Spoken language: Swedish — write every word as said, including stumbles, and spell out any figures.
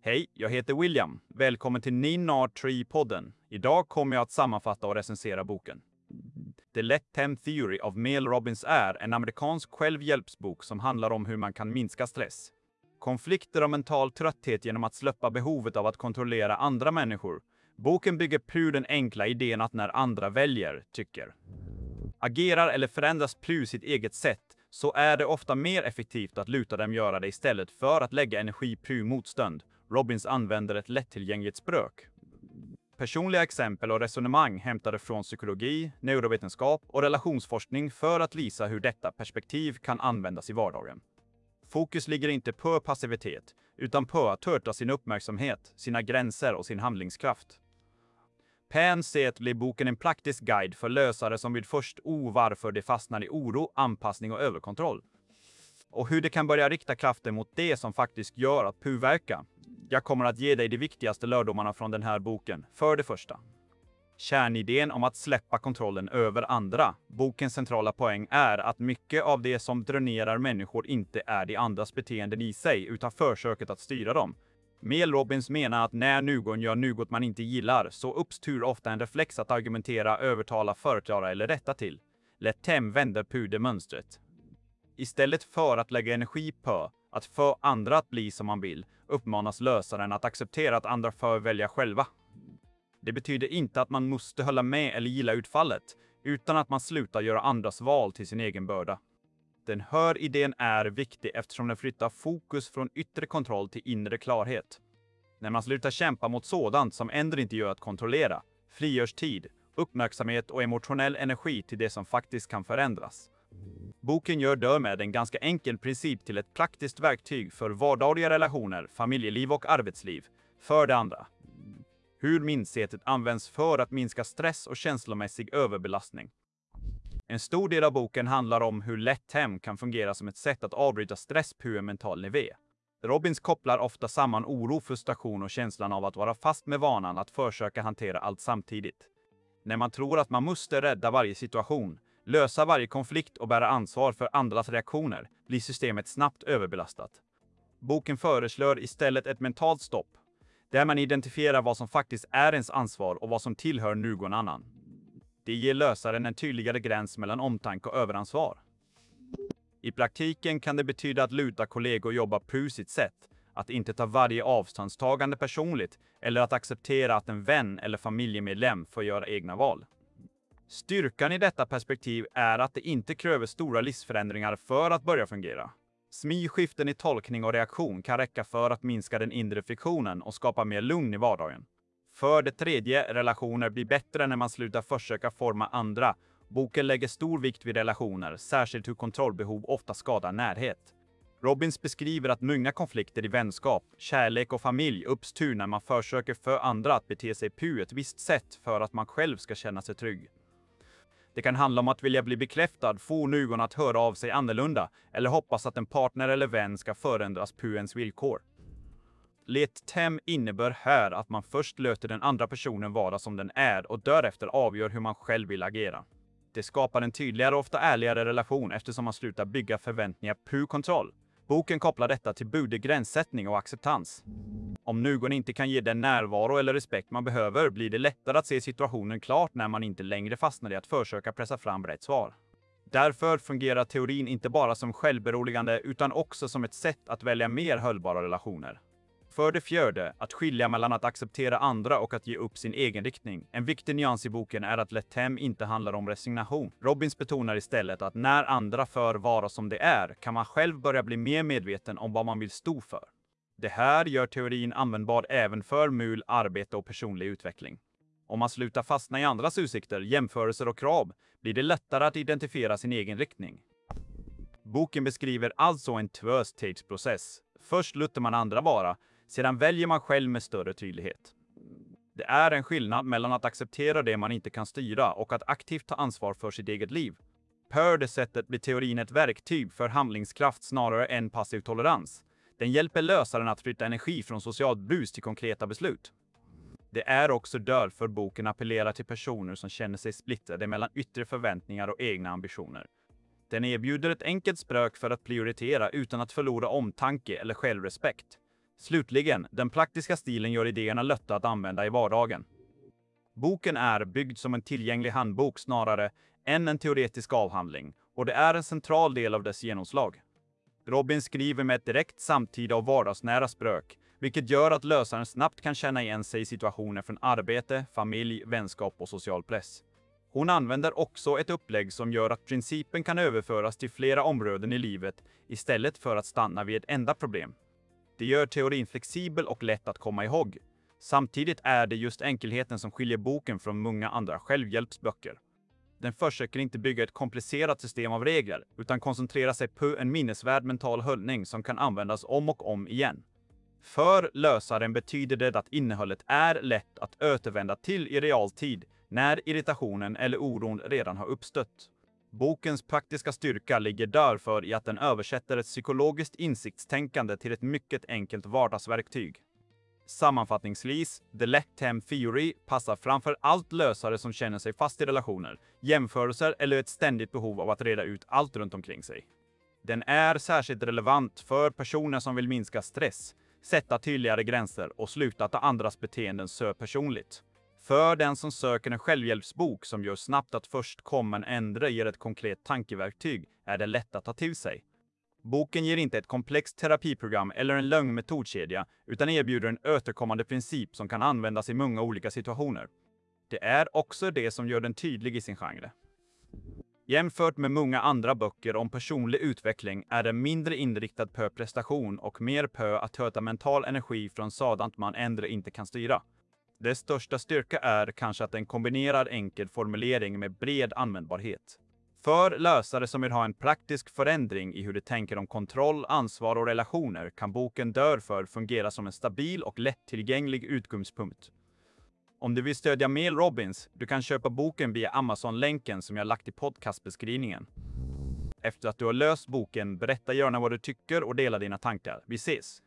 Hej, jag heter William. Välkommen till Nina Tree-podden. Idag kommer jag att sammanfatta och recensera boken. The Let Them Theory av Mel Robbins är en amerikansk självhjälpsbok som handlar om hur man kan minska stress, konflikter och mental trötthet genom att släppa behovet av att kontrollera andra människor. Boken bygger på den enkla idén att när andra väljer, tycker, agerar eller förändras på sitt eget sätt, så är det ofta mer effektivt att luta dem göra det istället för att lägga energi på motstånd. Robbins använder ett lättillgängligt språk. Personliga exempel och resonemang hämtade från psykologi, neurovetenskap och relationsforskning för att visa hur detta perspektiv kan användas i vardagen. Fokus ligger inte på passivitet, utan på att törta sin uppmärksamhet, sina gränser och sin handlingskraft. På en sätt blir boken en praktisk guide för lösare som vill först o varför de fastnar i oro, anpassning och överkontroll. Och hur de kan börja rikta kraften mot det som faktiskt gör att påverka. Jag kommer att ge dig de viktigaste lärdomarna från den här boken. För det första, kärnidén om att släppa kontrollen över andra. Bokens centrala poäng är att mycket av det som dränerar människor inte är de andras beteenden i sig, utan försöket att styra dem. Mel Robbins menar att när någon gör något man inte gillar så uppstår ofta en reflex att argumentera, övertala, förklara eller rätta till. Let them vända på det mönstret. Istället för att lägga energi på att få andra att bli som man vill, uppmanas lösaren att acceptera att andra får välja själva. Det betyder inte att man måste hålla med eller gilla utfallet, utan att man slutar göra andras val till sin egen börda. Den här idén är viktig eftersom den flyttar fokus från yttre kontroll till inre klarhet. När man slutar kämpa mot sådant som ändå inte gör att kontrollera, frigörs tid, uppmärksamhet och emotionell energi till det som faktiskt kan förändras. Boken gör därmed en ganska enkel princip till ett praktiskt verktyg för vardagliga relationer, familjeliv och arbetsliv. För det andra, hur mindsetet används för att minska stress och känslomässig överbelastning. En stor del av boken handlar om hur Let Them kan fungera som ett sätt att avbryta stress på en mental nivå. Robbins kopplar ofta samman oro, frustration och känslan av att vara fast med vanan att försöka hantera allt samtidigt. När man tror att man måste rädda varje situation, lösa varje konflikt och bära ansvar för andras reaktioner, blir systemet snabbt överbelastat. Boken föreslår istället ett mentalt stopp, där man identifierar vad som faktiskt är ens ansvar och vad som tillhör någon annan. Det ger lösaren en tydligare gräns mellan omtanke och överansvar. I praktiken kan det betyda att luta kollegor jobba på sitt sätt, att inte ta varje avståndstagande personligt eller att acceptera att en vän eller familjemedlem får göra egna val. Styrkan i detta perspektiv är att det inte kräver stora livsförändringar för att börja fungera. Smygskiften i tolkning och reaktion kan räcka för att minska den inre friktionen och skapa mer lugn i vardagen. För det tredje, relationer blir bättre när man slutar försöka forma andra. Boken lägger stor vikt vid relationer, särskilt hur kontrollbehov ofta skadar närhet. Robbins beskriver att många konflikter i vänskap, kärlek och familj uppstår när man försöker få andra att bete sig på ett visst sätt för att man själv ska känna sig trygg. Det kan handla om att vilja bli bekräftad, få någon att höra av sig annorlunda eller hoppas att en partner eller vän ska förändras på ens villkor. Let Them innebär här att man först låter den andra personen vara som den är och därefter avgör hur man själv vill agera. Det skapar en tydligare och ofta ärligare relation eftersom man slutar bygga förväntningar på kontroll. Boken kopplar detta till både gränssättning och acceptans. Om någon inte kan ge den närvaro eller respekt man behöver blir det lättare att se situationen klart när man inte längre fastnar i att försöka pressa fram rätt svar. Därför fungerar teorin inte bara som självberoligande utan också som ett sätt att välja mer hållbara relationer. För det fjärde, att skilja mellan att acceptera andra och att ge upp sin egen riktning. En viktig nyans i boken är att Let Them inte handlar om resignation. Robbins betonar istället att när andra för vara som det är kan man själv börja bli mer medveten om vad man vill stå för. Det här gör teorin användbar även för mål, arbete och personlig utveckling. Om man slutar fastna i andras utsikter, jämförelser och krav blir det lättare att identifiera sin egen riktning. Boken beskriver alltså en tvåstegsprocess. Först låter man andra vara, sedan väljer man själv med större tydlighet. Det är en skillnad mellan att acceptera det man inte kan styra och att aktivt ta ansvar för sitt eget liv. På det sättet blir teorin ett verktyg för handlingskraft snarare än passiv tolerans. Den hjälper lösaren att flytta energi från socialt brus till konkreta beslut. Det är också därför boken appellerar till personer som känner sig splittrade mellan yttre förväntningar och egna ambitioner. Den erbjuder ett enkelt språk för att prioritera utan att förlora omtanke eller självrespekt. Slutligen, den praktiska stilen gör idéerna lätta att använda i vardagen. Boken är byggd som en tillgänglig handbok snarare än en teoretisk avhandling, och det är en central del av dess genomslag. Robin skriver med ett direkt samtida och vardagsnära språk, vilket gör att läsaren snabbt kan känna igen sig i situationer från arbete, familj, vänskap och social press. Hon använder också ett upplägg som gör att principen kan överföras till flera områden i livet istället för att stanna vid ett enda problem. Det gör teorin flexibel och lätt att komma ihåg. Samtidigt är det just enkelheten som skiljer boken från många andra självhjälpsböcker. Den försöker inte bygga ett komplicerat system av regler, utan koncentrerar sig på en minnesvärd mental hållning som kan användas om och om igen. För läsaren betyder det att innehållet är lätt att återvända till i realtid när irritationen eller oron redan har uppstått. Bokens praktiska styrka ligger därför i att den översätter ett psykologiskt insiktstänkande till ett mycket enkelt vardagsverktyg. Sammanfattningsvis, The Let Them Theory passar framför allt lösare som känner sig fast i relationer, jämförelser eller ett ständigt behov av att reda ut allt runt omkring sig. Den är särskilt relevant för personer som vill minska stress, sätta tydligare gränser och sluta ta andras beteenden så personligt. För den som söker en självhjälpsbok som gör snabbt att först komma en ändra ger ett konkret tankeverktyg är det lätt att ta till sig. Boken ger inte ett komplext terapiprogram eller en lång metodkedja, utan erbjuder en återkommande princip som kan användas i många olika situationer. Det är också det som gör den tydlig i sin genre. Jämfört med många andra böcker om personlig utveckling är den mindre inriktad på prestation och mer på att höta mental energi från sådant man ändå inte kan styra. Dess största styrka är kanske att den kombinerar enkel formulering med bred användbarhet. För läsare som vill ha en praktisk förändring i hur de tänker om kontroll, ansvar och relationer kan boken därför fungera som en stabil och lättillgänglig utgångspunkt. Om du vill stödja Mel Robbins, du kan köpa boken via Amazon-länken som jag lagt i podcastbeskrivningen. Efter att du har läst boken, berätta gärna vad du tycker och dela dina tankar. Vi ses!